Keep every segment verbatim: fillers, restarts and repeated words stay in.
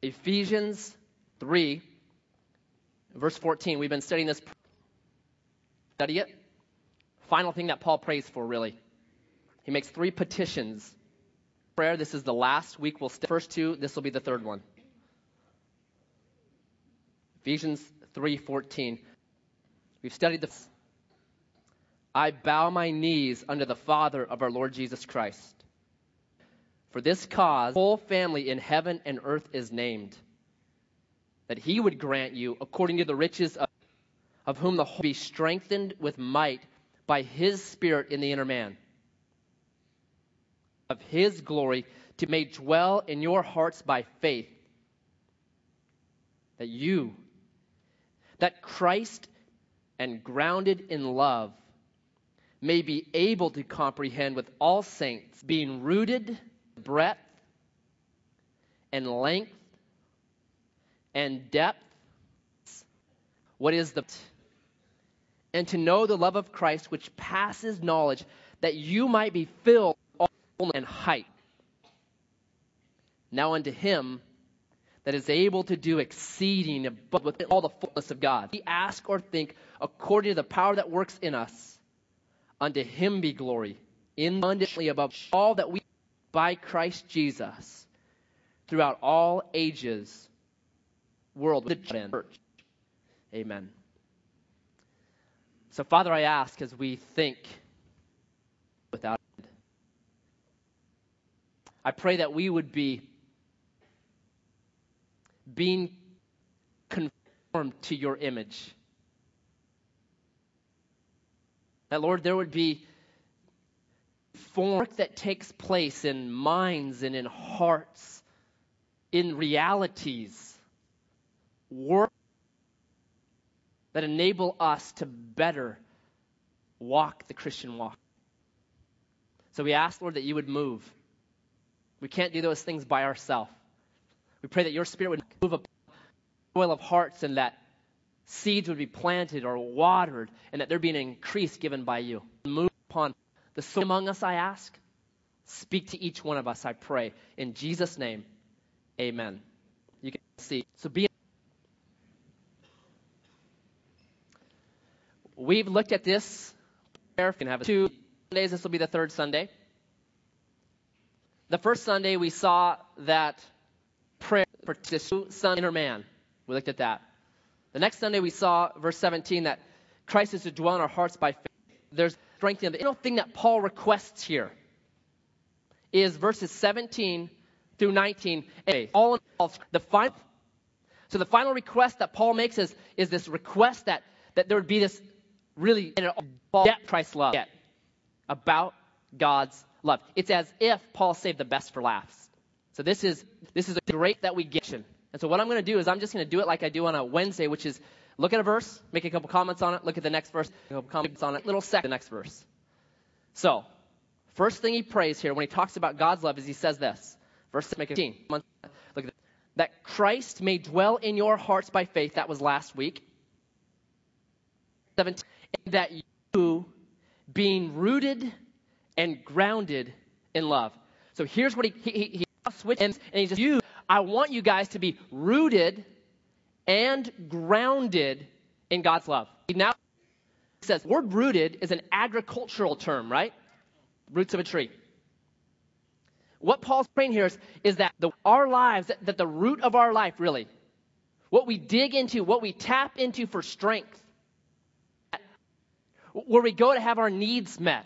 Ephesians three, verse fourteen. We've been studying this. Study it. Final thing that Paul prays for, really. He makes three petitions. Prayer, this is the last week we'll study. First two, this will be the third one. Ephesians three fourteen. We've studied the. I bow my knees under the Father of our Lord Jesus Christ. For this cause, the whole family in heaven and earth is named, that he would grant you, according to the riches of, of whom the whole be strengthened with might by his Spirit in the inner man, of his glory, to make dwell in your hearts by faith, that you, that Christ, and grounded in love, may be able to comprehend with all saints, being rooted breadth and length and depth, what is the, and to know the love of Christ which passes knowledge, that you might be filled with all and height. Now unto him that is able to do exceeding above with all the fullness of God, we ask or think according to the power that works in us. Unto him be glory in abundantly above all that we by Christ Jesus throughout all ages, world, the church. Amen. So, Father, I ask as we think without end, I pray that we would be being conformed to your image. That, Lord, there would be work that takes place in minds and in hearts, in realities, work that enable us to better walk the Christian walk. So we ask, Lord, that you would move. We can't do those things by ourselves. We pray that your Spirit would move upon the soil of hearts, and that seeds would be planted or watered, and that there be an increase given by you. Move upon the soul among us, I ask. Speak to each one of us, I pray. In Jesus' name, amen. You can see. So be. We've looked at this prayer. We can have two Sundays. This will be the third Sunday. The first Sunday we saw that prayer for the Son, inner man. We looked at that. The next Sunday we saw verse seventeen, that Christ is to dwell in our hearts by faith. There's strength in the final thing that Paul requests here is verses seventeen through nineteen. All involves the final. So the final request that Paul makes is, is this request that, that there would be this really depth Christ's love about God's love. It's as if Paul saved the best for last. So this is this is a great that we get. And so what I'm going to do is I'm just going to do it like I do on a Wednesday, which is look at a verse, make a couple comments on it, look at the next verse, make a couple comments on it, little second, the next verse. So, first thing he prays here when he talks about God's love is he says this. Verse seventeen. Look at this. That Christ may dwell in your hearts by faith. That was last week. seventeen. And that you, being rooted and grounded in love. So here's what he he, he, he switches and he just you. I want you guys to be rooted and grounded in God's love. Now, he says, word rooted is an agricultural term, right? Roots of a tree. What Paul's praying here is, is that the, our lives, that, that the root of our life, really, what we dig into, what we tap into for strength, where we go to have our needs met,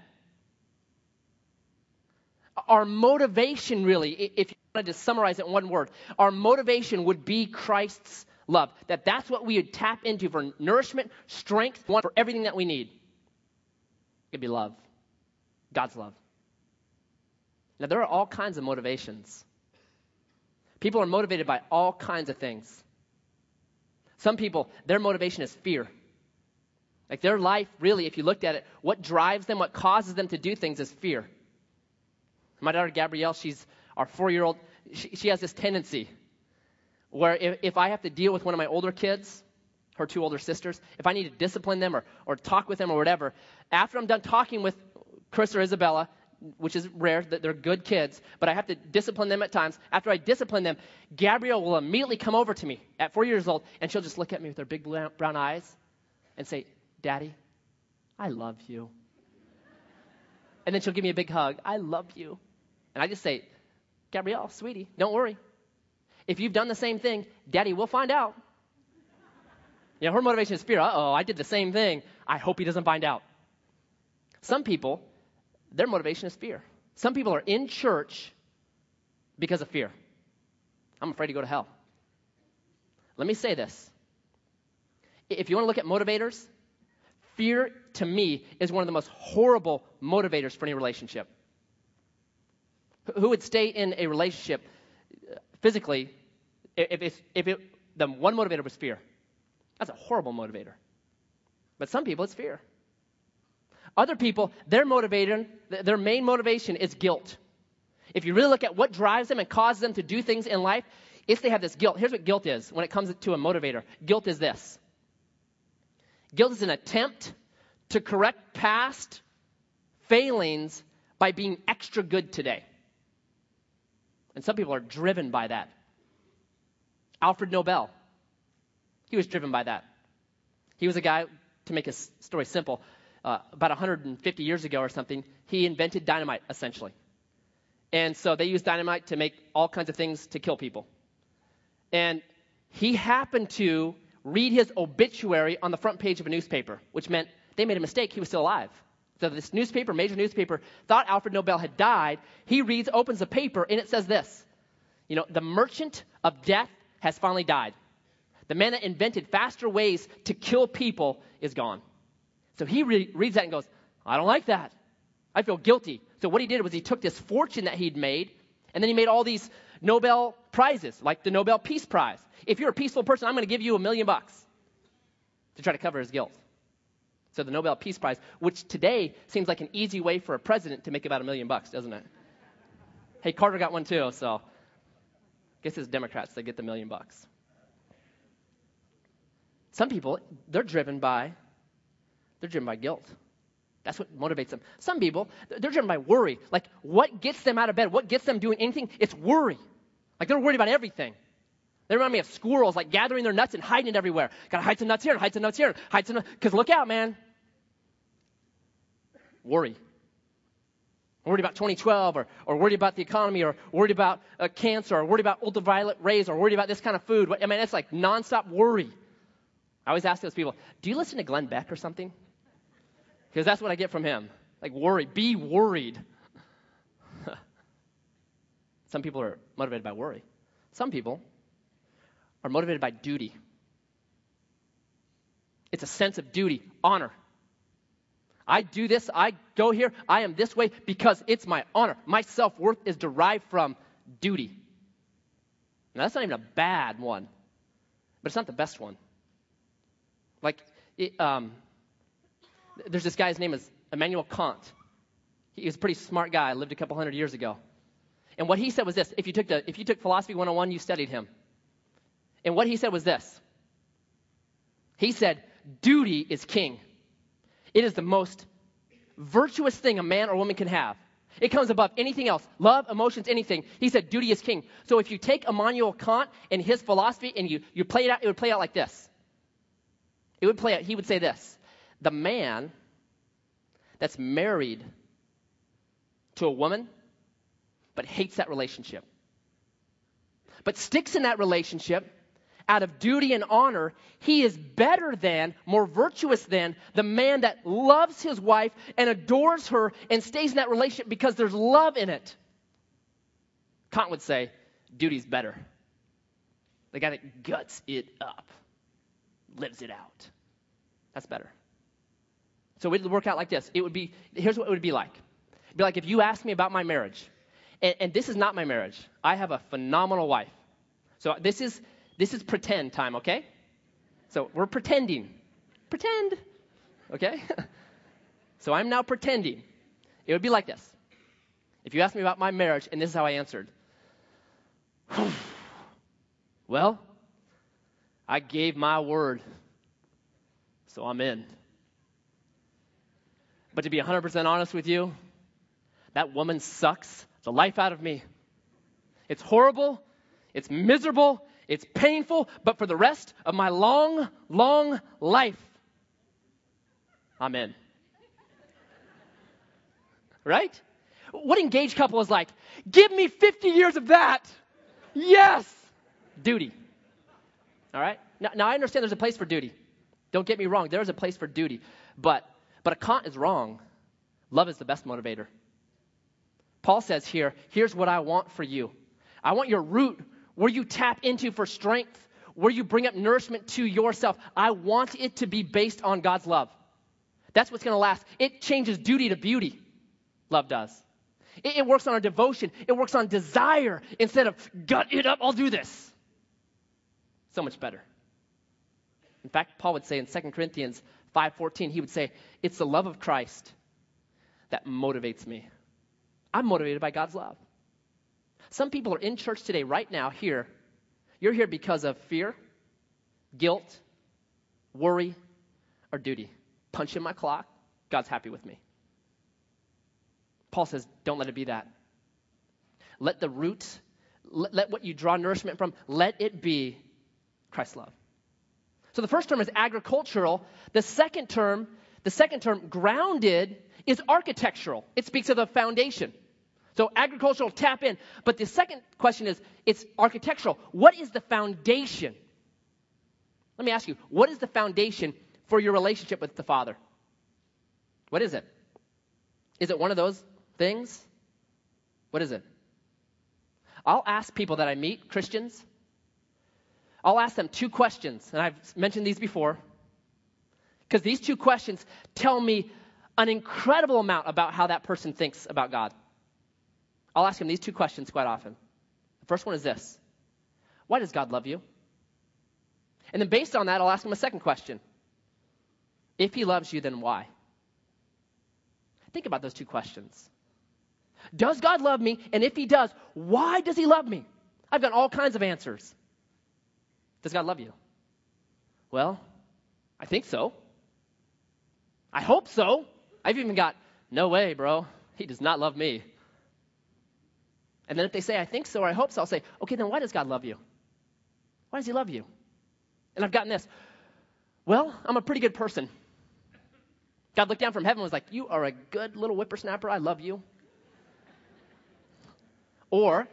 our motivation, really, if you wanted to summarize it in one word, our motivation would be Christ's love. That that's what we would tap into for nourishment, strength, for everything that we need. It'd be love. God's love. Now, there are all kinds of motivations. People are motivated by all kinds of things. Some people, their motivation is fear. Like their life, really, if you looked at it, what drives them, what causes them to do things is fear. My daughter Gabrielle, she's our four-year-old. She, she has this tendency where if, if I have to deal with one of my older kids, her two older sisters, if I need to discipline them or, or talk with them or whatever, after I'm done talking with Chris or Isabella, which is rare, that they're good kids, but I have to discipline them at times. After I discipline them, Gabrielle will immediately come over to me at four years old, and she'll just look at me with her big brown eyes and say, Daddy, I love you. And then she'll give me a big hug. I love you. And I just say, Gabrielle, sweetie, don't worry. If you've done the same thing, Daddy will find out. You know, her motivation is fear. Uh-oh, I did the same thing. I hope he doesn't find out. Some people, their motivation is fear. Some people are in church because of fear. I'm afraid to go to hell. Let me say this. If you want to look at motivators, fear, to me, is one of the most horrible motivators for any relationship. Who would stay in a relationship physically if, if, if it, the one motivator was fear? That's a horrible motivator. But some people, it's fear. Other people, their motivation, their main motivation is guilt. If you really look at what drives them and causes them to do things in life, it's they have this guilt. Here's what guilt is when it comes to a motivator. Guilt is this. Guilt is an attempt to correct past failings by being extra good today. And some people are driven by that. Alfred Nobel, he was driven by that. He was a guy, to make his story simple, uh, about one hundred fifty years ago or something, he invented dynamite, essentially. And so they used dynamite to make all kinds of things to kill people. And he happened to read his obituary on the front page of a newspaper, which meant they made a mistake. He was still alive. So this newspaper, major newspaper, thought Alfred Nobel had died. He reads, opens the paper, and it says this. You know, the merchant of death has finally died. The man that invented faster ways to kill people is gone. So he re- reads that and goes, I don't like that. I feel guilty. So what he did was he took this fortune that he'd made, and then he made all these Nobel prizes, like the Nobel Peace Prize. If you're a peaceful person, I'm going to give you a million bucks to try to cover his guilt. So the Nobel Peace Prize, which today seems like an easy way for a president to make about a million bucks, doesn't it? Hey, Carter got one too, so I guess it's Democrats that get the million bucks. Some people, they're driven by, they're driven by guilt. That's what motivates them. Some people, they're driven by worry. Like, what gets them out of bed? What gets them doing anything? It's worry. Like, they're worried about everything. They remind me of squirrels, like, gathering their nuts and hiding it everywhere. Got to hide some nuts here, and hide some nuts here, and hide some nuts. Because look out, man. Worry. Worried about twenty twelve, or, or worried about the economy, or worried about uh, cancer, or worried about ultraviolet rays, or worried about this kind of food. I mean, it's like nonstop worry. I always ask those people, do you listen to Glenn Beck or something? Because that's what I get from him. Like, worry. Be worried. Some people are motivated by worry. Some people are motivated by duty. It's a sense of duty, honor. I do this, I go here, I am this way because it's my honor. My self-worth is derived from duty. Now, that's not even a bad one, but it's not the best one. Like, it, um, there's this guy, his name is Immanuel Kant. He was a pretty smart guy, lived a couple hundred years ago. And what he said was this. If you took the, if you took Philosophy one oh one, you studied him. And what he said was this. He said, duty is king. It is the most virtuous thing a man or woman can have. It comes above anything else. Love, emotions, anything. He said, duty is king. So if you take Immanuel Kant and his philosophy and you, you play it out, it would play out like this. It would play out, he would say this. The man that's married to a woman but hates that relationship, but sticks in that relationship out of duty and honor, he is better than, more virtuous than, the man that loves his wife and adores her and stays in that relationship because there's love in it. Kant would say, duty's better. The guy that guts it up, lives it out. That's better. So it would work out like this. It would be, here's what it would be like. It'd be like if you asked me about my marriage, and, and this is not my marriage. I have a phenomenal wife. So this is this is pretend time, okay? So we're pretending. Pretend. Okay? So I'm now pretending. It would be like this. If you asked me about my marriage, and this is how I answered. Well, I gave my word, so I'm in. But to be one hundred percent honest with you, that woman sucks the life out of me. It's horrible. It's miserable. It's painful. But for the rest of my long, long life, I'm in. Right? What engaged couple is like, give me fifty years of that. Yes. Duty. All right? Now, now I understand there's a place for duty. Don't get me wrong. There is a place for duty. But, but a Kant is wrong. Love is the best motivator. Paul says here, here's what I want for you. I want your root where you tap into for strength, where you bring up nourishment to yourself. I want it to be based on God's love. That's what's going to last. It changes duty to beauty. Love does. It, it works on our devotion. It works on desire instead of gut it up, I'll do this. So much better. In fact, Paul would say in Second Corinthians five fourteen, he would say, it's the love of Christ that motivates me. I'm motivated by God's love. Some people are in church today, right now, here. You're here because of fear, guilt, worry, or duty. Punch in my clock, God's happy with me. Paul says, don't let it be that. Let the root, let, let what you draw nourishment from, let it be Christ's love. So the first term is agricultural. The second term, the second term, grounded, is architectural. It speaks of the foundation. So agricultural, tap in. But the second question is, it's architectural. What is the foundation? Let me ask you, what is the foundation for your relationship with the Father? What is it? Is it one of those things? What is it? I'll ask people that I meet, Christians, I'll ask them two questions, and I've mentioned these before, because these two questions tell me an incredible amount about how that person thinks about God. I'll ask them these two questions quite often. The first one is this: why does God love you? And then based on that, I'll ask them a second question. If he loves you, then why? Think about those two questions. Does God love me? And if he does, why does he love me? I've got all kinds of answers. Does God love you? Well, I think so. I hope so. I've even got, no way, bro. He does not love me. And then if they say, I think so or I hope so, I'll say, okay, then why does God love you? Why does he love you? And I've gotten this. Well, I'm a pretty good person. God looked down from heaven and was like, you are a good little whippersnapper. I love you. Or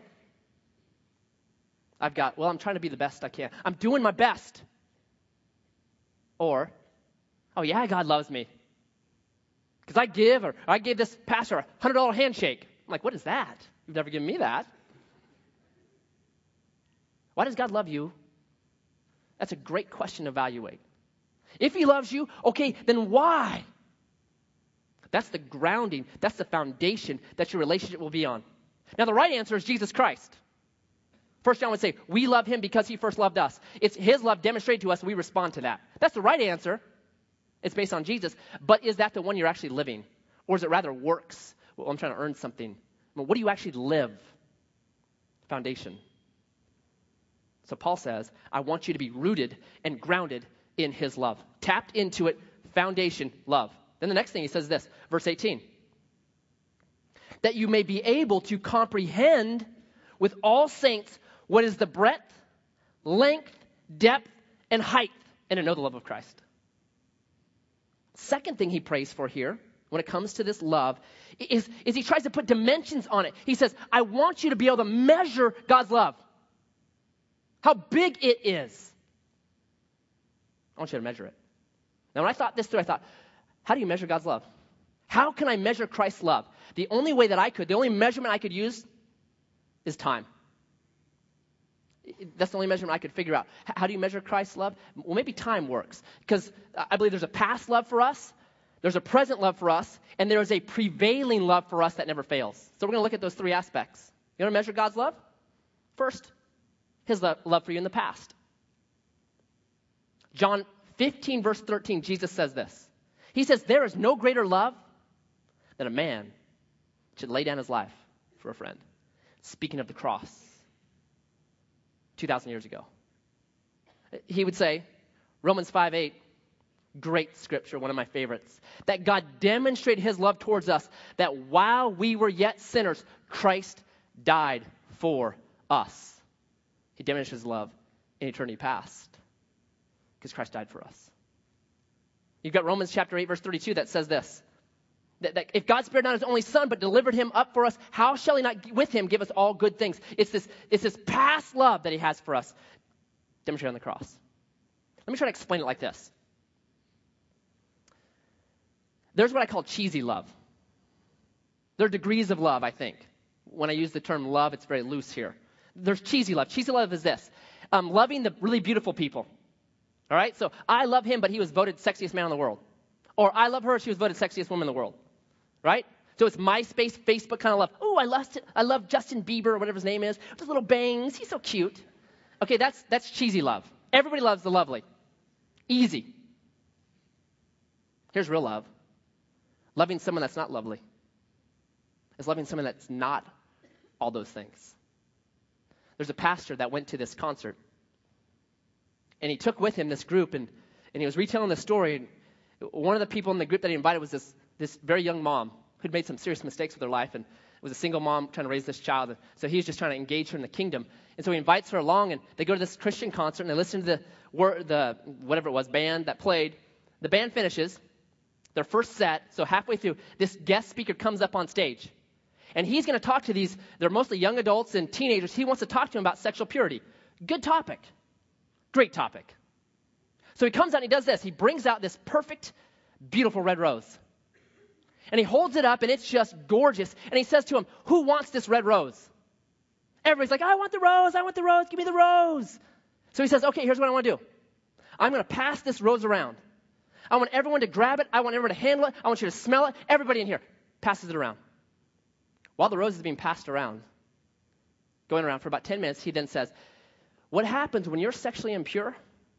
I've got, well, I'm trying to be the best I can. I'm doing my best. Or, oh yeah, God loves me. Because I give, or I gave this pastor a one hundred dollars handshake. I'm like, what is that? You've never given me that. Why does God love you? That's a great question to evaluate. If he loves you, okay, then why? That's the grounding, that's the foundation that your relationship will be on. Now, the right answer is Jesus Christ. First John would say, we love him because he first loved us. It's his love demonstrated to us, and we respond to that. That's the right answer. It's based on Jesus. But is that the one you're actually living? Or is it rather works? Well, I'm trying to earn something. Well, what do you actually live? Foundation. So Paul says, I want you to be rooted and grounded in his love. Tapped into it, foundation, love. Then the next thing he says is this, verse eighteen. That you may be able to comprehend with all saints what is the breadth, length, depth, and height, and to know the love of Christ. Second thing he prays for here, when it comes to this love, is, is he tries to put dimensions on it. He says, I want you to be able to measure God's love. How big it is. I want you to measure it. Now, when I thought this through, I thought, how do you measure God's love? How can I measure Christ's love? The only way that I could, the only measurement I could use is time. That's the only measurement I could figure out. How do you measure Christ's love? Well, maybe time works. Because I believe there's a past love for us, there's a present love for us, and there is a prevailing love for us that never fails. So we're going to look at those three aspects. You want to measure God's love? First, his love for you in the past. John fifteen, verse thirteen, Jesus says this. He says, there is no greater love than a man should lay down his life for a friend. Speaking of the cross, two thousand years ago. He would say, Romans five eight, Great scripture, one of my favorites. That God demonstrated his love towards us, that while we were yet sinners, Christ died for us. He demonstrated his love in eternity past because Christ died for us. You've got Romans chapter eight, verse thirty-two that says this. That, that if God spared not his only son, but delivered him up for us, how shall he not with him give us all good things? It's this, it's this past love that he has for us, demonstrated on the cross. Let me try to explain it like this. There's what I call cheesy love. There are degrees of love, I think. When I use the term love, it's very loose here. There's cheesy love. Cheesy love is this. Um, loving the really beautiful people. All right? So I love him, but he was voted sexiest man in the world. Or I love her, she was voted sexiest woman in the world. Right? So it's MySpace, Facebook kind of love. Oh, I love, I love Justin Bieber, or whatever his name is. With his little bangs. He's so cute. Okay, that's, that's cheesy love. Everybody loves the lovely. Easy. Here's real love. Loving someone that's not lovely is loving someone that's not all those things. There's a pastor that went to this concert, and he took with him this group, and, and he was retelling the story. And one of the people in the group that he invited was this, this very young mom who'd made some serious mistakes with her life, and was a single mom trying to raise this child. And so he was just trying to engage her in the kingdom. And so he invites her along, and they go to this Christian concert, and they listen to the, word, the whatever it was, band that played. The band finishes their first set, so halfway through, this guest speaker comes up on stage. And he's going to talk to these, they're mostly young adults and teenagers. He wants to talk to them about sexual purity. Good topic. Great topic. So he comes out and he does this. He brings out this perfect, beautiful red rose. And he holds it up, and it's just gorgeous. And he says to him, who wants this red rose? Everybody's like, I want the rose, I want the rose, give me the rose. So he says, okay, here's what I want to do. I'm going to pass this rose around. I want everyone to grab it. I want everyone to handle it. I want you to smell it. Everybody in here passes it around. While the rose is being passed around, going around for about ten minutes, he then says, what happens when you're sexually impure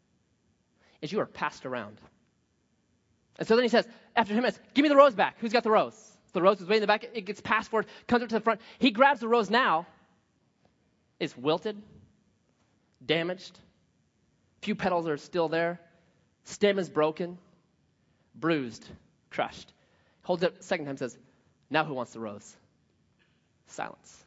is you are passed around. And so then he says, after ten minutes, give me the rose back. Who's got the rose? The rose is way in the back. It gets passed forward, comes up to the front. He grabs the rose now. It's wilted, damaged. Few petals are still there. Stem is broken, bruised, crushed. Holds it up second time, says, now who wants the rose? Silence.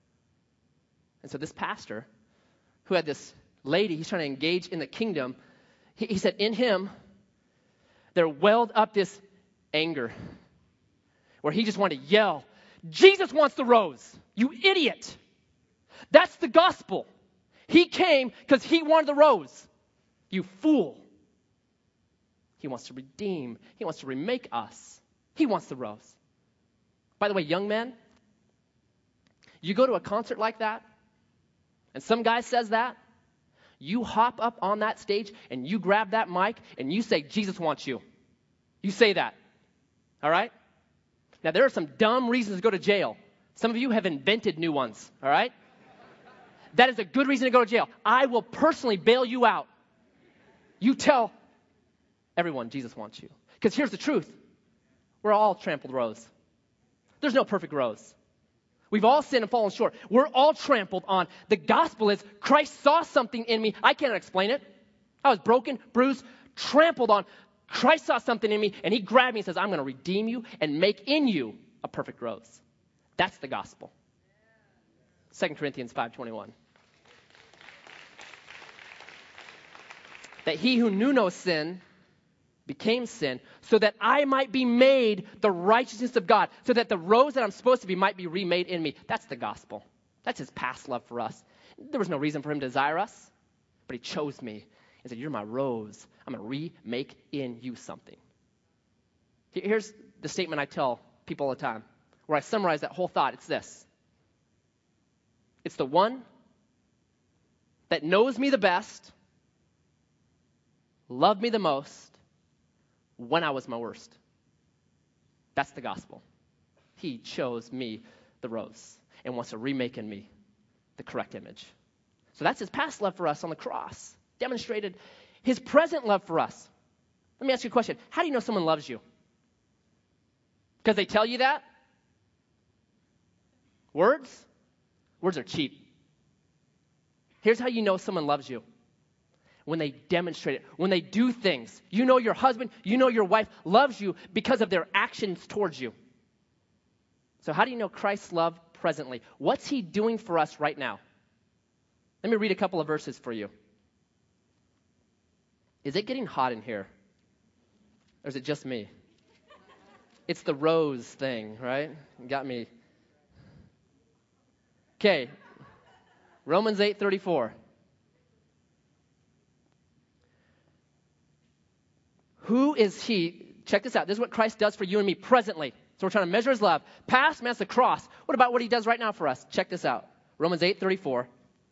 And so this pastor, who had this lady he's trying to engage in the kingdom, he, he said in him, there welled up this anger where he just wanted to yell, Jesus wants the rose, you idiot. That's the gospel. He came because he wanted the rose. You fool. He wants to redeem. He wants to remake us. He wants the rose. By the way, young men, you go to a concert like that, and some guy says that, you hop up on that stage, and you grab that mic, and you say, Jesus wants you. You say that. All right? Now, there are some dumb reasons to go to jail. Some of you have invented new ones. All right? That is a good reason to go to jail. I will personally bail you out. You tell everyone Jesus wants you. Because here's the truth. We're all trampled rose. There's no perfect rose. We've all sinned and fallen short. We're all trampled on. The gospel is Christ saw something in me. I cannot explain it. I was broken, bruised, trampled on. Christ saw something in me, and he grabbed me and says, I'm going to redeem you and make in you a perfect rose. That's the gospel. Second Corinthians five twenty-one. That he who knew no sin became sin, so that I might be made the righteousness of God, so that the rose that I'm supposed to be might be remade in me. That's the gospel. That's his past love for us. There was no reason for him to desire us, but he chose me and said, you're my rose. I'm going to remake in you something. Here's the statement I tell people all the time, where I summarize that whole thought. It's this. It's the one that knows me the best, loved me the most, when I was my worst. That's the gospel. He chose me, the rose, and wants to remake in me the correct image. So that's his past love for us on the cross. Demonstrated his present love for us. Let me ask you a question. How do you know someone loves you? Because they tell you that? Words? Words are cheap. Here's how you know someone loves you. when they demonstrate it, when they do things. You know your husband, you know your wife loves you because of their actions towards you. So how do you know Christ's love presently? What's he doing for us right now? Let me read a couple of verses for you. Is it getting hot in here? Or is it just me? It's the rose thing, right? You got me. Okay. Romans eight thirty-four. Who is he? Check this out. This is what Christ does for you and me presently. So we're trying to measure his love. Past, man, that's the cross. What about what he does right now for us? Check this out. Romans eight thirty-four.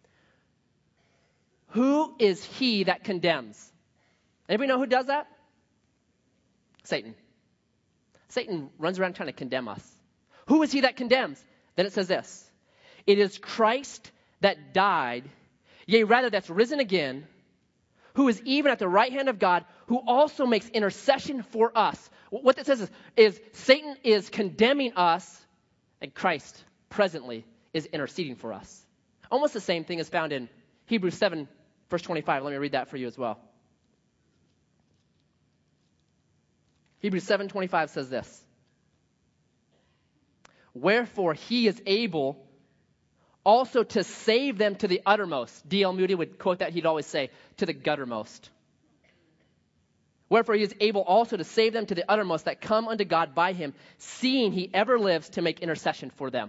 Who is he that condemns? Anybody know who does that? Satan. Satan runs around trying to condemn us. Who is he that condemns? Then it says this. It is Christ that died, yea, rather that's risen again, who is even at the right hand of God, who also makes intercession for us. What that says is, is Satan is condemning us, and Christ presently is interceding for us. Almost the same thing is found in Hebrews seven, verse twenty-five. Let me read that for you as well. Hebrews seven twenty-five says this. Wherefore he is able also to save them to the uttermost. D L Moody would quote that. He'd always say, to the guttermost. Wherefore he is able also to save them to the uttermost that come unto God by him, seeing he ever lives to make intercession for them.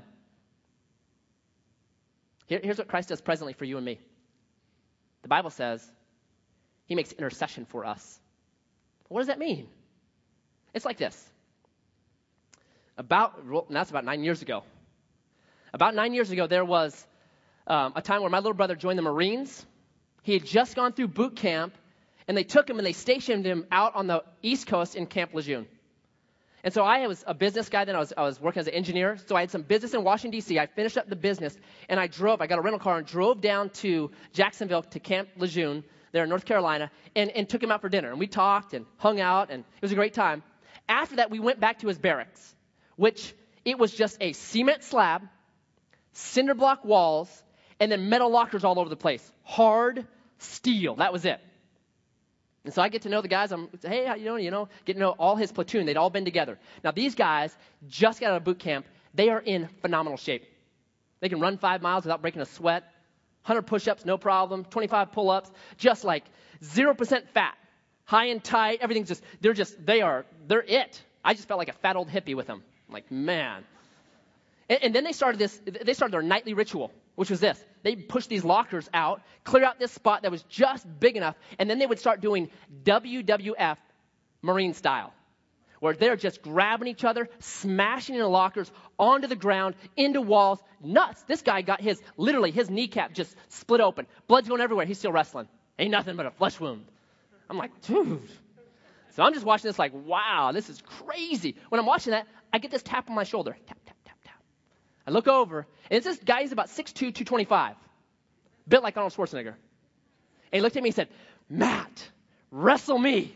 Here, here's what Christ does presently for you and me. The Bible says he makes intercession for us. What does that mean? It's like this. About, well, that's about nine years ago. About nine years ago, there was um, a time where my little brother joined the Marines. He had just gone through boot camp, and they took him and they stationed him out on the East Coast in Camp Lejeune. And so I was a business guy then. I was, I was working as an engineer. So I had some business in Washington, D C I finished up the business, and I drove. I got a rental car and drove down to Jacksonville to Camp Lejeune there in North Carolina and, and took him out for dinner. And we talked and hung out, and it was a great time. After that, we went back to his barracks, which it was just a cement slab, cinder block walls, and then metal lockers all over the place. Hard steel. That was it. And so I get to know the guys. I'm, hey, how you doing? You know, get to know all his platoon. They'd all been together. Now, these guys just got out of boot camp. They are in phenomenal shape. They can run five miles without breaking a sweat. one hundred push-ups, no problem. twenty-five pull-ups, just like zero percent fat. High and tight. Everything's just, they're just, they are, they're it. I just felt like a fat old hippie with them. I'm like, man. And, and then they started this, they started their nightly ritual, which was this. They pushed these lockers out, clear out this spot that was just big enough, and then they would start doing W W F Marine style, where they're just grabbing each other, smashing into lockers, onto the ground, into walls. Nuts. This guy got his, literally, his kneecap just split open. Blood's going everywhere. He's still wrestling. Ain't nothing but a flesh wound. I'm like, dude. So I'm just watching this like, wow, this is crazy. When I'm watching that, I get this tap on my shoulder. Tap, tap, tap, tap. I look over, and it's this guy, he's about six two, two twenty-five. Built like Arnold Schwarzenegger. And he looked at me and said, Matt, wrestle me.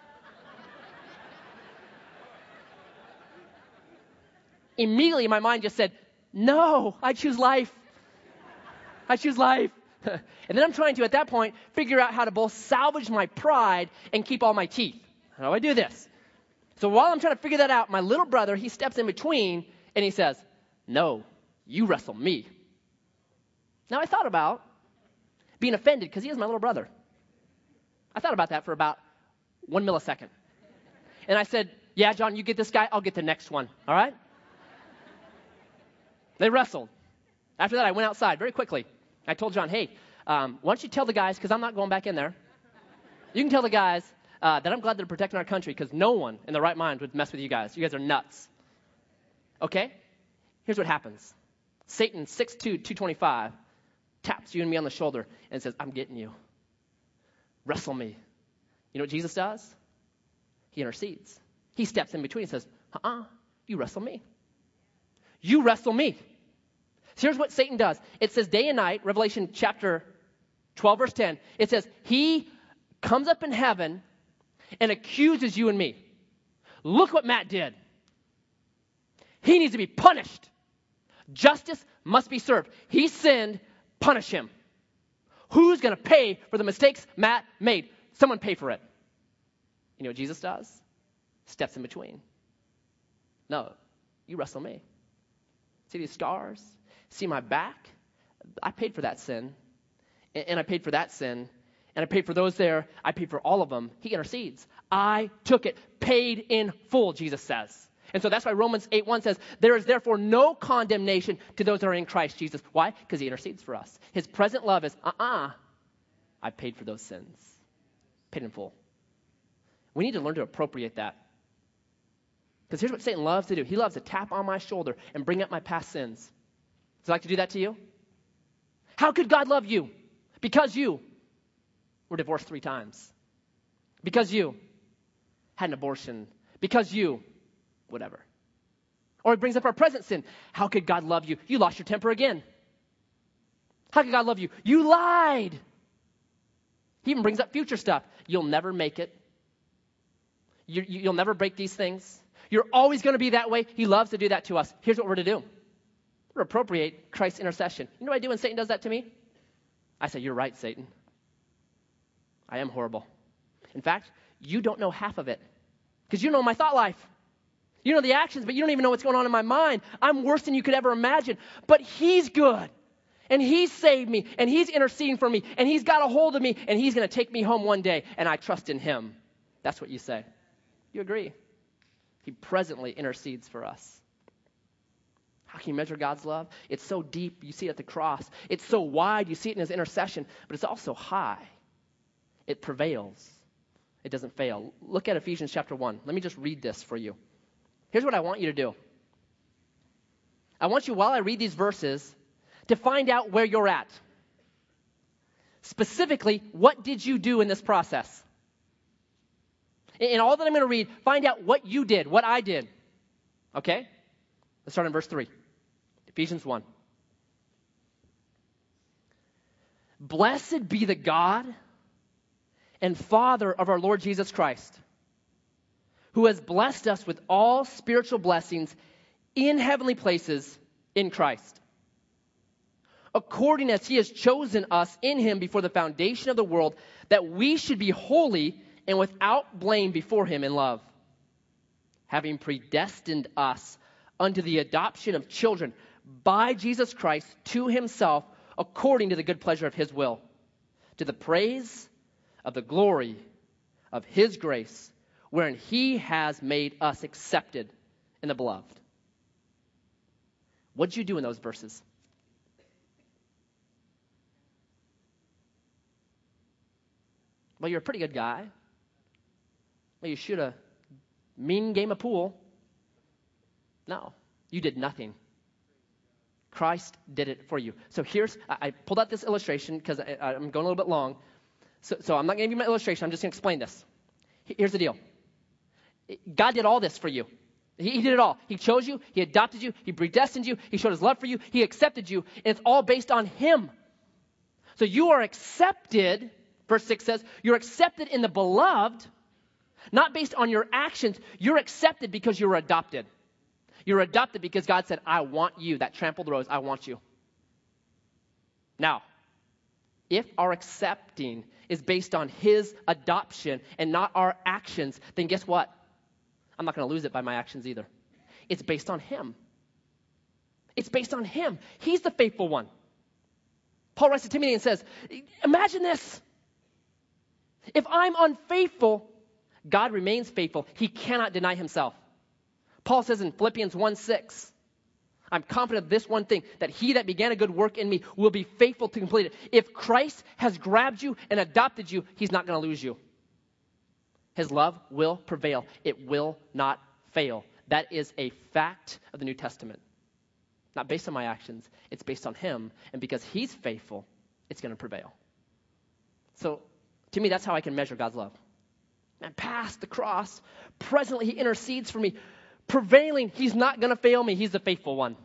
Immediately, my mind just said, no, I choose life. I choose life. And then I'm trying to, at that point, figure out how to both salvage my pride and keep all my teeth. How do I do this? So while I'm trying to figure that out, my little brother, he steps in between, and he says, no, you wrestle me. Now, I thought about being offended because he is my little brother. I thought about that for about one millisecond. And I said, yeah, John, you get this guy, I'll get the next one, all right? They wrestled. After that, I went outside very quickly. I told John, hey, um, why don't you tell the guys, because I'm not going back in there. You can tell the guys uh, that I'm glad they're protecting our country because no one in their right mind would mess with you guys. You guys are nuts. Okay? Here's what happens. Satan, six two, two twenty-five, taps you and me on the shoulder and says, I'm getting you. Wrestle me. You know what Jesus does? He intercedes. He steps in between and says, uh-uh, you wrestle me. You wrestle me. So here's what Satan does. It says day and night, Revelation chapter twelve, verse ten. It says, he comes up in heaven and accuses you and me. Look what Matt did. He needs to be punished. Justice must be served. He sinned, punish him. Who's going to pay for the mistakes Matt made? Someone pay for it. You know what Jesus does? Steps in between. No, you wrestle me. See these scars? See my back? I paid for that sin. And I paid for that sin. And I paid for those there. I paid for all of them. He intercedes. I took it. Paid in full, Jesus says. And so that's why Romans eight one says, there is therefore no condemnation to those that are in Christ Jesus. Why? Because he intercedes for us. His present love is, uh-uh, I paid for those sins. Paid in full. We need to learn to appropriate that. Because here's what Satan loves to do. He loves to tap on my shoulder and bring up my past sins. Does he like to do that to you? How could God love you? Because you were divorced three times. Because you had an abortion. Because you, whatever. Or he brings up our present sin. How could God love you? You lost your temper again. How could God love you? You lied. He even brings up future stuff. You'll never make it. You, you, you'll never break these things. You're always going to be that way. He loves to do that to us. Here's what we're to do. We're to appropriate Christ's intercession. You know what I do when Satan does that to me? I say, you're right, Satan. I am horrible. In fact, you don't know half of it. Because you know my thought life. You know the actions, but you don't even know what's going on in my mind. I'm worse than you could ever imagine. But he's good. And he's saved me. And he's interceding for me. And he's got a hold of me. And he's going to take me home one day. And I trust in him. That's what you say. You agree. He presently intercedes for us. How can you measure God's love? It's so deep. You see it at the cross. It's so wide. You see it in his intercession. But it's also high. It prevails. It doesn't fail. Look at Ephesians chapter one. Let me just read this for you. Here's what I want you to do. I want you, while I read these verses, to find out where you're at. Specifically, what did you do in this process? In all that I'm going to read, find out what you did, what I did. Okay? Let's start in verse three. Ephesians one. Blessed be the God and Father of our Lord Jesus Christ, who has blessed us with all spiritual blessings in heavenly places in Christ, according as he has chosen us in him before the foundation of the world, that we should be holy and without blame before him in love, having predestined us unto the adoption of children by Jesus Christ to himself, according to the good pleasure of his will, to the praise of the glory of his grace, wherein he has made us accepted in the beloved. What did you do in those verses? Well, you're a pretty good guy. Well, you shoot a mean game of pool. No, you did nothing. Christ did it for you. So here's, I, I pulled out this illustration because I'm going a little bit long. So, so I'm not going to give you my illustration. I'm just going to explain this. Here's the deal. God did all this for you. He, he did it all. He chose you. He adopted you. He predestined you. He showed his love for you. He accepted you. And it's all based on him. So you are accepted, verse six says, you're accepted in the beloved, not based on your actions. You're accepted because you're adopted. You're adopted because God said, I want you. That trampled rose, I want you. Now, if our accepting is based on his adoption and not our actions, then guess what? I'm not going to lose it by my actions either. It's based on him. It's based on him. He's the faithful one. Paul writes to Timothy and says, imagine this. If I'm unfaithful, God remains faithful. He cannot deny himself. Paul says in Philippians one six, I'm confident of this one thing, that he that began a good work in me will be faithful to complete it. If Christ has grabbed you and adopted you, he's not going to lose you. His love will prevail. It will not fail. That is a fact of the New Testament. Not based on my actions. It's based on him. And because he's faithful, it's going to prevail. So, to me, that's how I can measure God's love. And past the cross, presently he intercedes for me. Prevailing, he's not going to fail me. He's the faithful one.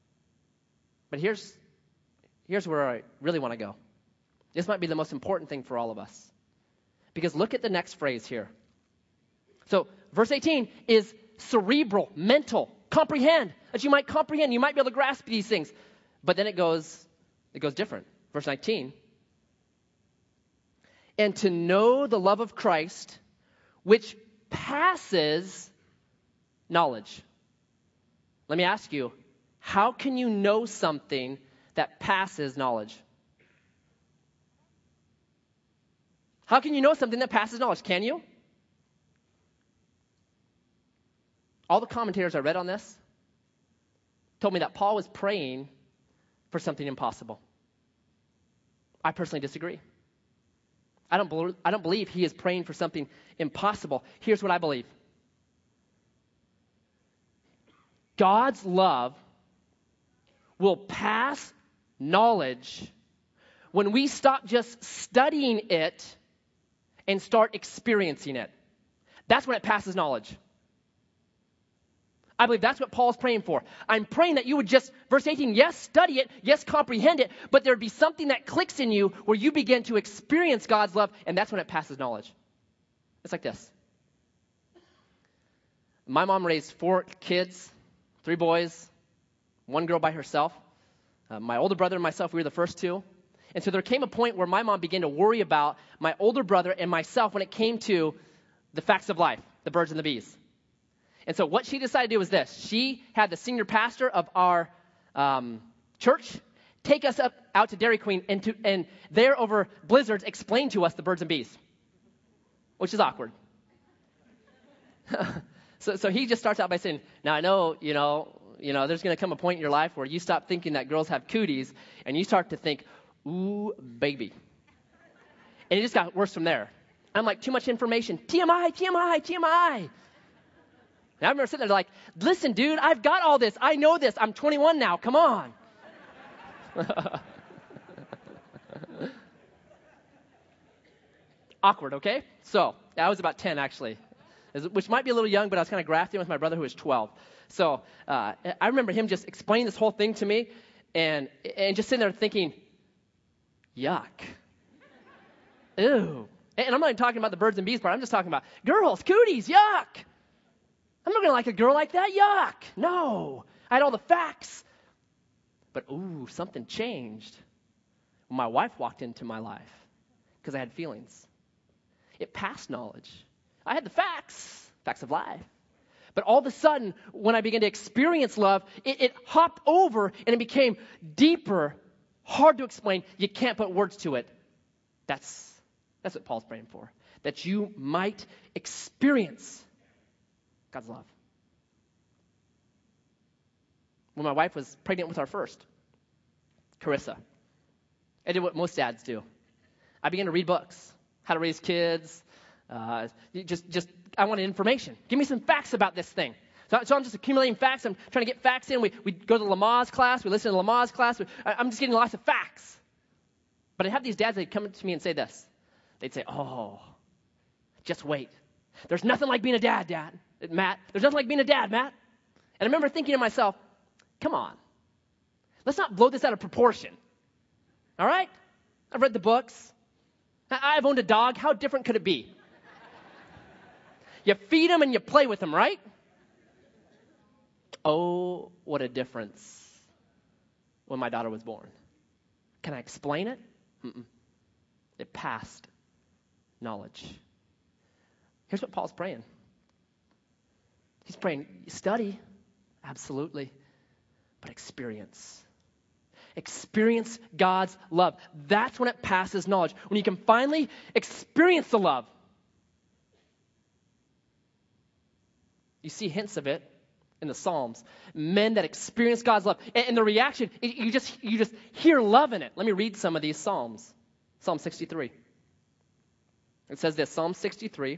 But here's, here's where I really want to go. This might be the most important thing for all of us. Because look at the next phrase here. So verse eighteen is cerebral, mental, comprehend. That you might comprehend. You might be able to grasp these things. But then it goes, it goes different. Verse nineteen, and to know the love of Christ, which passes knowledge. Let me ask you, how can you know something that passes knowledge? How can you know something that passes knowledge? Can you? All the commentators I read on this told me that Paul was praying for something impossible. I personally disagree. I don't, believe, I don't believe he is praying for something impossible. Here's what I believe. God's love will pass knowledge when we stop just studying it and start experiencing it. That's when it passes knowledge. I believe that's what Paul's praying for. I'm praying that you would just, verse eighteen, yes, study it, yes, comprehend it, but there'd be something that clicks in you where you begin to experience God's love, and that's when it passes knowledge. It's like this. My mom raised four kids, three boys, one girl by herself. Uh, my older brother and myself, we were the first two. And so there came a point where my mom began to worry about my older brother and myself when it came to the facts of life, the birds and the bees. And so what she decided to do was this. She had the senior pastor of our um, church take us up out to Dairy Queen and, to, and there over blizzards explain to us the birds and bees, which is awkward. so, so he just starts out by saying, now I know, you know, you know, there's going to come a point in your life where you stop thinking that girls have cooties and you start to think, ooh, baby. And it just got worse from there. I'm like, too much information. T M I, T M I, T M I. And I remember sitting there like, listen, dude, I've got all this. I know this. I'm twenty-one now. Come on. Awkward, okay? So I was about ten, actually, which might be a little young, but I was kind of grafting with my brother who was twelve. So uh, I remember him just explaining this whole thing to me and, and just sitting there thinking, yuck. Ew. And I'm not even talking about the birds and bees part. I'm just talking about girls, cooties, yuck. I'm not going to like a girl like that. Yuck. No. I had all the facts. But, ooh, something changed when my wife walked into my life because I had feelings. It passed knowledge. I had the facts, facts of life. But all of a sudden, when I began to experience love, it, it hopped over and it became deeper, hard to explain. You can't put words to it. That's, that's what Paul's praying for, that you might experience God's love. When my wife was pregnant with our first, Carissa, I did what most dads do. I began to read books, how to raise kids. Uh, just, just, I wanted information. Give me some facts about this thing. So, so I'm just accumulating facts. I'm trying to get facts in. We, we go to Lamaze class. We listen to Lamaze class. We, I, I'm just getting lots of facts. But I have these dads that come to me and say this. They'd say, oh, just wait. There's nothing like being a dad, Dad. Matt, there's nothing like being a dad, Matt. And I remember thinking to myself, come on. Let's not blow this out of proportion. All right? I've read the books. I've owned a dog. How different could it be? You feed them and you play with them, right? Oh, what a difference when my daughter was born. Can I explain it? Mm-mm. It passed knowledge. Here's what Paul's praying. He's praying, study, absolutely, but experience. Experience God's love. That's when it passes knowledge. When you can finally experience the love. You see hints of it in the Psalms. Men that experience God's love. And, and the reaction, it, you just you just hear love in it. Let me read some of these Psalms. Psalm sixty-three. It says this, Psalm sixty-three.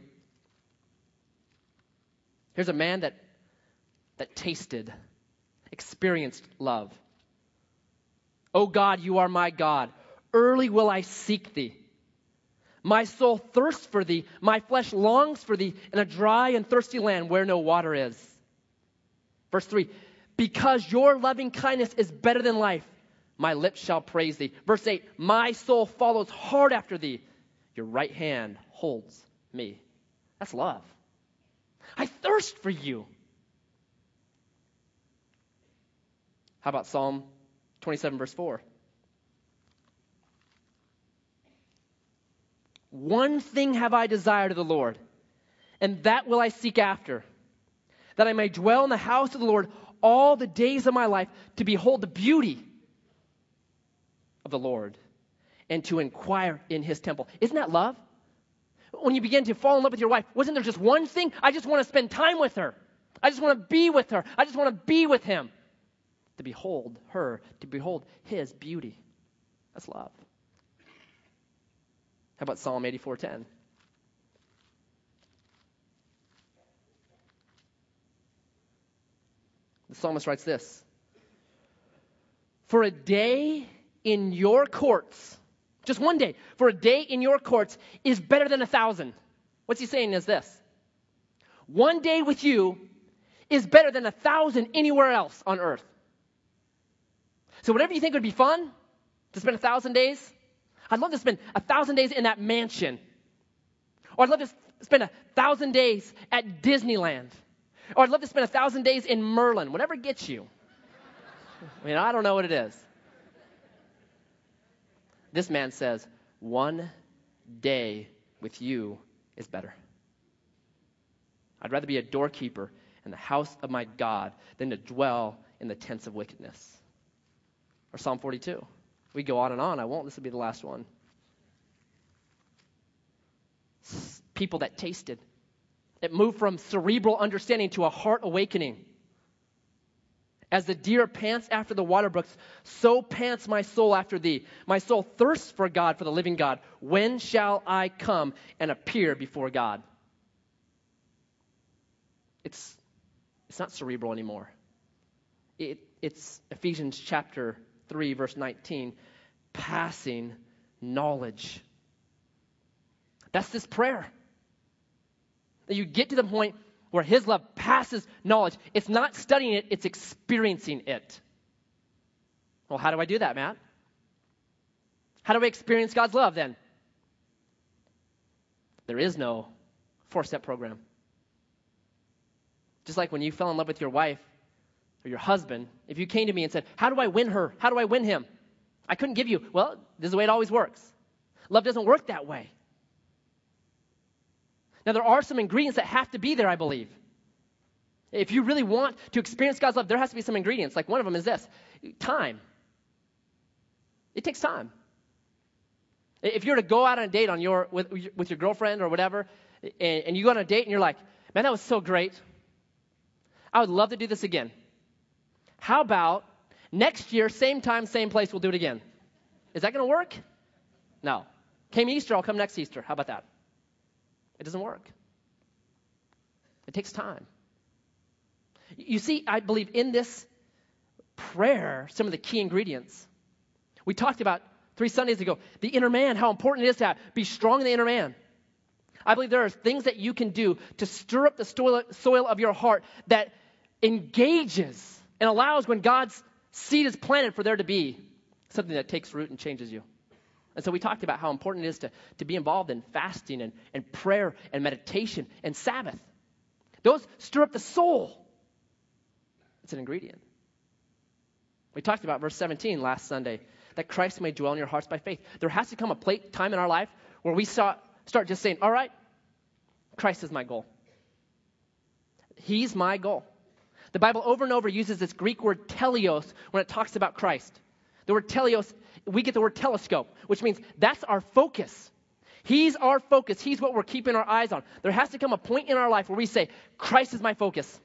Here's a man that, that tasted, experienced love. O God, you are my God. Early will I seek thee. My soul thirsts for thee. My flesh longs for thee in a dry and thirsty land where no water is. Verse three, because your loving kindness is better than life, my lips shall praise thee. Verse eight, my soul follows hard after thee. Your right hand holds me. That's love. I thirst for you. How about Psalm twenty-seven, verse four? One thing have I desired of the Lord, and that will I seek after, that I may dwell in the house of the Lord all the days of my life, to behold the beauty of the Lord and to inquire in his temple. Isn't that love? When you begin to fall in love with your wife, wasn't there just one thing? I just want to spend time with her. I just want to be with her. I just want to be with him. To behold her, to behold his beauty. That's love. How about Psalm eighty-four ten? The psalmist writes this: for a day in your courts, just one day, for a day in your courts is better than a thousand. What's he saying is this: one day with you is better than a thousand anywhere else on earth. So whatever you think would be fun, to spend a thousand days, I'd love to spend a thousand days in that mansion. Or I'd love to spend a thousand days at Disneyland. Or I'd love to spend a thousand days in Merlin, whatever gets you. I mean, I don't know what it is. This man says, one day with you is better. I'd rather be a doorkeeper in the house of my God than to dwell in the tents of wickedness. Or Psalm forty-two. We go on and on. I won't. This will be the last one. People that tasted. It moved from cerebral understanding to a heart awakening. As the deer pants after the water brooks, so pants my soul after thee. My soul thirsts for God, for the living God. When shall I come and appear before God? It's, it's not cerebral anymore. It, it's Ephesians chapter three, verse nineteen. Passing knowledge. That's this prayer. That you get to the point where his love passes knowledge. It's not studying it, it's experiencing it. Well, how do I do that, Matt? How do I experience God's love then? There is no four-step program. Just like when you fell in love with your wife or your husband, if you came to me and said, how do I win her? How do I win him? I couldn't give you, well, this is the way it always works. Love doesn't work that way. Now, there are some ingredients that have to be there, I believe. If you really want to experience God's love, there has to be some ingredients. Like one of them is this: time. It takes time. If you're to go out on a date on your with, with your girlfriend or whatever, and, and you go on a date and you're like, man, that was so great. I would love to do this again. How about next year, same time, same place, we'll do it again? Is that going to work? No. Came Easter, I'll come next Easter. How about that? It doesn't work. It takes time. You see, I believe in this prayer, some of the key ingredients. We talked about three Sundays ago, the inner man, how important it is to have, be strong in the inner man. I believe there are things that you can do to stir up the soil, soil of your heart that engages and allows when God's seed is planted for there to be something that takes root and changes you. And so we talked about how important it is to, to be involved in fasting and, and prayer and meditation and Sabbath. Those stir up the soul. It's an ingredient. We talked about verse seventeen last Sunday, that Christ may dwell in your hearts by faith. There has to come a plate, time in our life where we start, start just saying, all right, Christ is my goal. He's my goal. The Bible over and over uses this Greek word teleos when it talks about Christ. The word teleos, we get the word telescope, which means that's our focus. He's our focus. He's what we're keeping our eyes on. There has to come a point in our life where we say, Christ is my focus.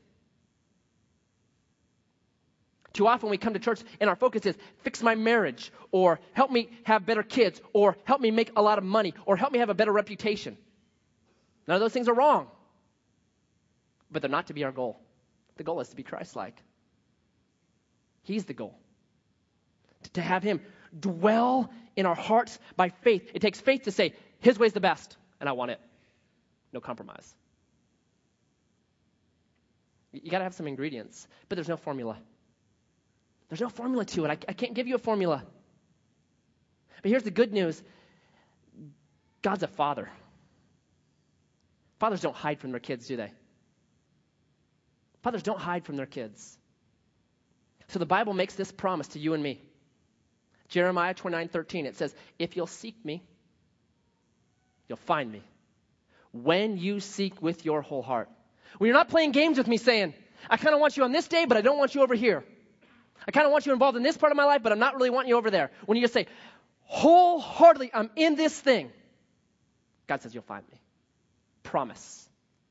Too often we come to church and our focus is fix my marriage, or help me have better kids, or help me make a lot of money, or help me have a better reputation. None of those things are wrong, but they're not to be our goal. The goal is to be Christ-like. He's the goal. To have him dwell in our hearts by faith. It takes faith to say, his way's the best, and I want it. No compromise. You got to have some ingredients, but there's no formula. There's no formula to it. I, I can't give you a formula. But here's the good news. God's a father. Fathers don't hide from their kids, do they? Fathers don't hide from their kids. So the Bible makes this promise to you and me. Jeremiah twenty-nine thirteen, it says, if you'll seek me, you'll find me. When you seek with your whole heart. When you're not playing games with me saying, I kind of want you on this day, but I don't want you over here. I kind of want you involved in this part of my life, but I'm not really wanting you over there. When you just say, wholeheartedly, I'm in this thing, God says you'll find me. Promise.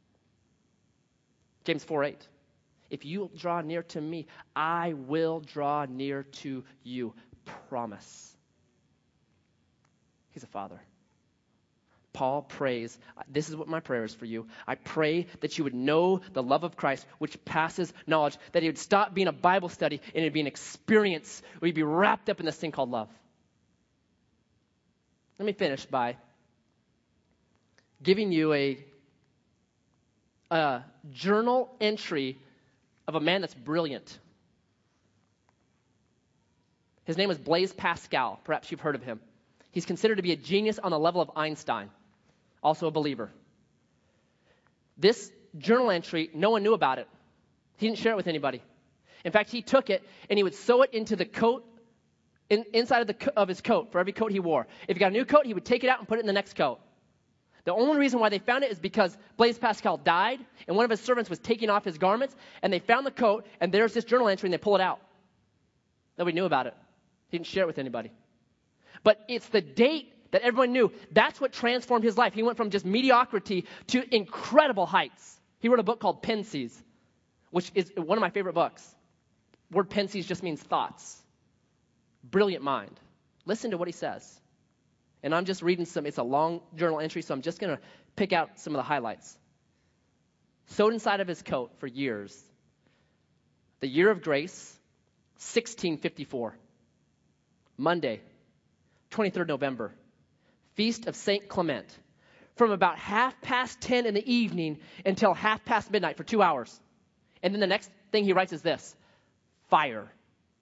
James four eight. If you draw near to me, I will draw near to you. Promise. He's a father. Paul prays, this is what my prayer is for you. I pray that you would know the love of Christ, which passes knowledge, that it would stop being a Bible study and it would be an experience where you'd be wrapped up in this thing called love. Let me finish by giving you a, a journal entry of a man that's brilliant. His name is Blaise Pascal. Perhaps you've heard of him. He's considered to be a genius on the level of Einstein, also a believer. This journal entry, no one knew about it. He didn't share it with anybody. In fact, he took it and he would sew it into the coat, in, inside of, the, co- of his coat, for every coat he wore. If he got a new coat, he would take it out and put it in the next coat. The only reason why they found it is because Blaise Pascal died, and one of his servants was taking off his garments, and they found the coat, and there's this journal entry, and they pull it out. Nobody knew about it. He didn't share it with anybody. But it's the date that everyone knew. That's what transformed his life. He went from just mediocrity to incredible heights. He wrote a book called Pensies, which is one of my favorite books. Word Pensies just means thoughts. Brilliant mind. Listen to what he says. And I'm just reading some, it's a long journal entry, so I'm just going to pick out some of the highlights. Sewed inside of his coat for years. The year of grace, sixteen fifty-four. Monday, twenty-third November, Feast of Saint Clement, from about half past ten in the evening until half past midnight for two hours. And then the next thing he writes is this, fire.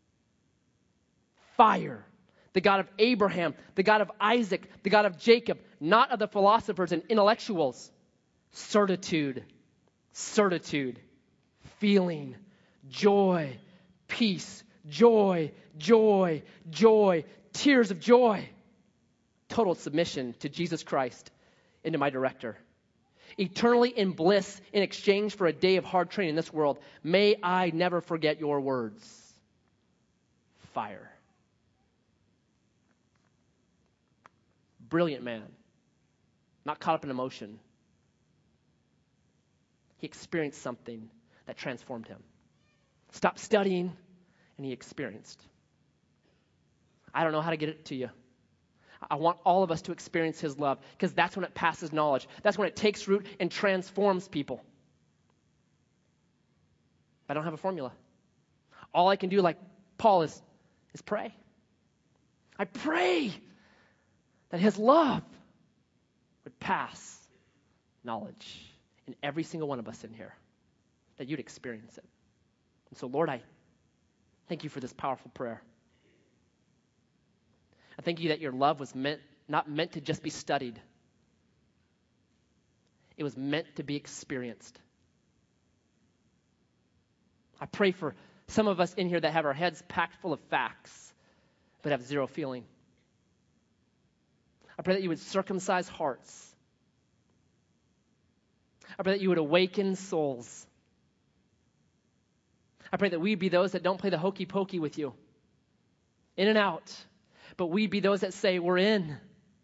Fire. The God of Abraham, the God of Isaac, the God of Jacob, not of the philosophers and intellectuals. Certitude, certitude, feeling, joy, peace, joy, joy, joy, tears of joy. Total submission to Jesus Christ and to my director. Eternally in bliss in exchange for a day of hard training in this world. May I never forget your words. Fire. Brilliant man. Not caught up in emotion. He experienced something that transformed him. Stopped studying and he experienced. I don't know how to get it to you. I want all of us to experience his love because that's when it passes knowledge. That's when it takes root and transforms people. I don't have a formula. All I can do, like Paul, is, is pray. I pray that his love would pass knowledge in every single one of us in here, that you'd experience it. And so, Lord, I thank you for this powerful prayer. I thank you that your love was meant, not meant to just be studied. It was meant to be experienced. I pray for some of us in here that have our heads packed full of facts, but have zero feeling. I pray that you would circumcise hearts. I pray that you would awaken souls. I pray that we be those that don't play the hokey pokey with you. In and out. But we be those that say, we're in.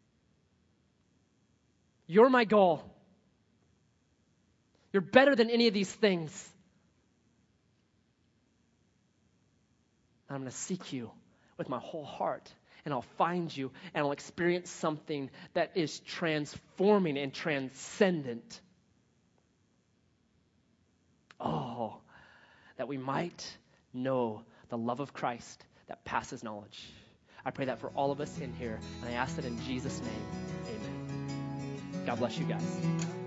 You're my goal. You're better than any of these things. I'm going to seek you with my whole heart. And I'll find you and I'll experience something that is transforming and transcendent. Oh, that we might know the love of Christ that passes knowledge. I pray that for all of us in here, and I ask that in Jesus' name, amen. God bless you guys.